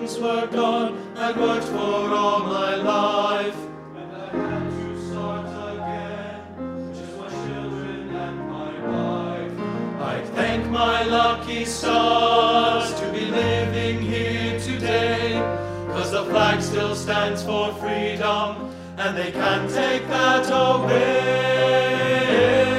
friends were gone and worked for all my life. And I had to start again, just my children and my wife. I thank my lucky stars to be living here today, 'cause the flag still stands for freedom, and they can't take that away.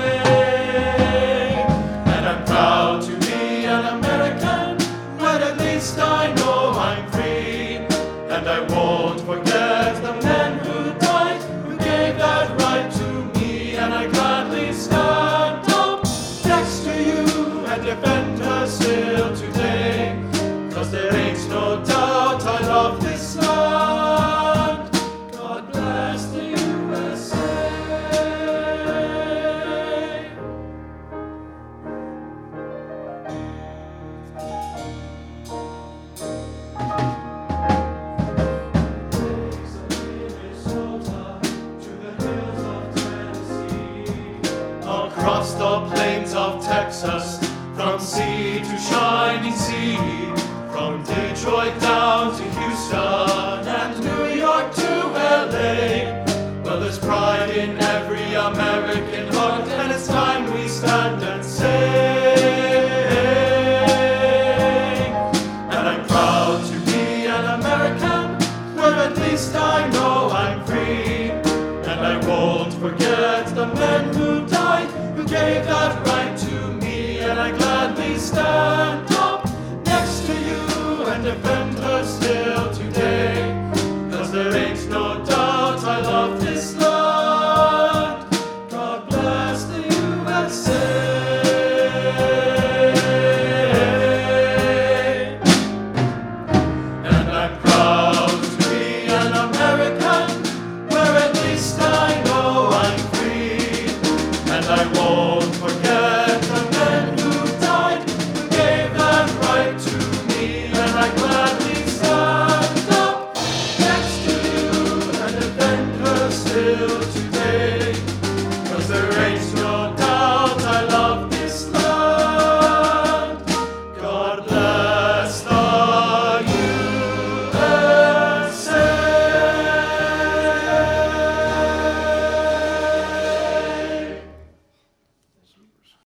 And I'm proud to be an American, but at least I know I'm free. And I won't forget the men who died, who gave that right to me. And I gladly stand up next to you and defend her still today, 'cause there ain't no doubt I love this land. God bless the USA. Across the plains of Texas, from sea to shining sea, from Detroit down to Houston,